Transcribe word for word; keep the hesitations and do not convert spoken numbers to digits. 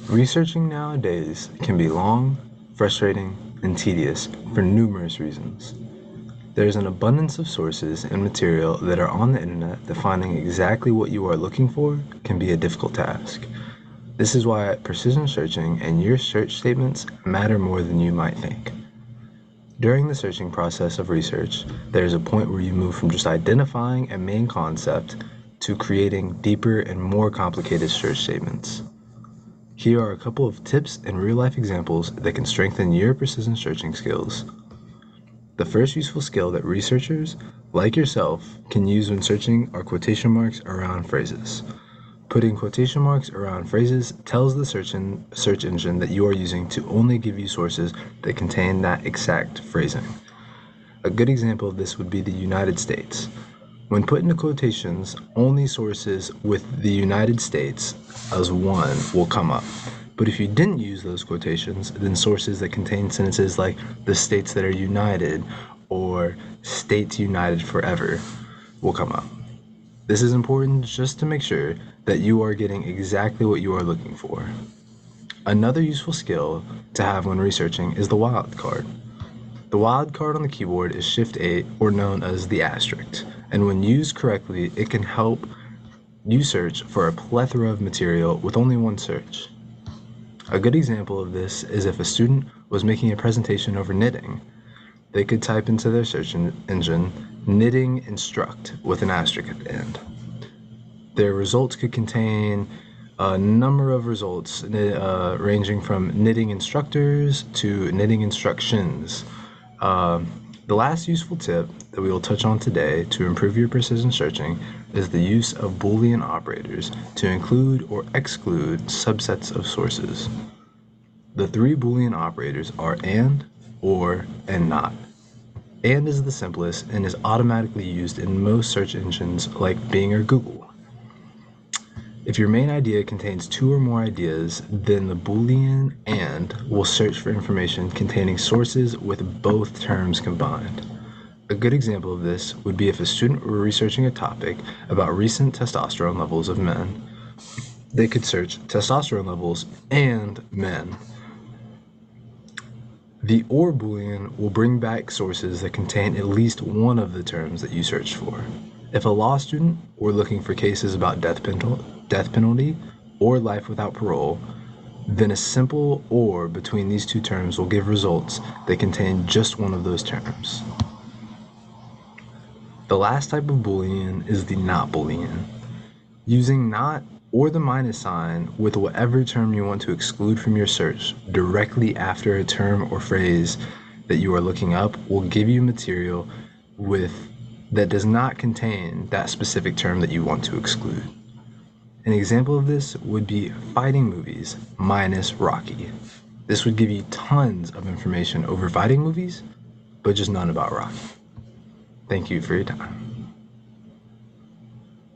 Researching nowadays can be long, frustrating, and tedious for numerous reasons. There's an abundance of sources and material that are on the internet that finding exactly what you are looking for can be a difficult task. This is why precision searching and your search statements matter more than you might think. During the searching process of research, there is a point where you move from just identifying a main concept to creating deeper and more complicated search statements. Here are a couple of tips and real-life examples that can strengthen your precision searching skills. The first useful skill that researchers, like yourself, can use when searching are quotation marks around phrases. Putting quotation marks around phrases tells the search, in, search engine that you are using to only give you sources that contain that exact phrasing. A good example of this would be the United States. When put into quotations, only sources with the United States as one will come up. But if you didn't use those quotations, then sources that contain sentences like the states that are united or states united forever will come up. This is important just to make sure that you are getting exactly what you are looking for. Another useful skill to have when researching is the wildcard. The wildcard on the keyboard is Shift eight, or known as the asterisk, and when used correctly, it can help you search for a plethora of material with only one search. A good example of this is if a student was making a presentation over knitting. They could type into their search engine, knitting instruct with an asterisk at the end. Their results could contain a number of results uh, ranging from knitting instructors to knitting instructions. Uh, the last useful tip that we will touch on today to improve your precision searching is the use of Boolean operators to include or exclude subsets of sources. The three Boolean operators are and, or, and not. And is the simplest and is automatically used in most search engines like Bing or Google. If your main idea contains two or more ideas, then the Boolean and will search for information containing sources with both terms combined. A good example of this would be if a student were researching a topic about recent testosterone levels of men. They could search testosterone levels and men. The or Boolean will bring back sources that contain at least one of the terms that you searched for. If a law student were looking for cases about death penalty, death penalty or life without parole, then a simple or between these two terms will give results that contain just one of those terms. The last type of Boolean is the not Boolean. Using not or the minus sign with whatever term you want to exclude from your search directly after a term or phrase that you are looking up will give you material with that does not contain that specific term that you want to exclude. An example of this would be fighting movies minus Rocky. This would give you tons of information over fighting movies, but just none about Rocky. Thank you for your time.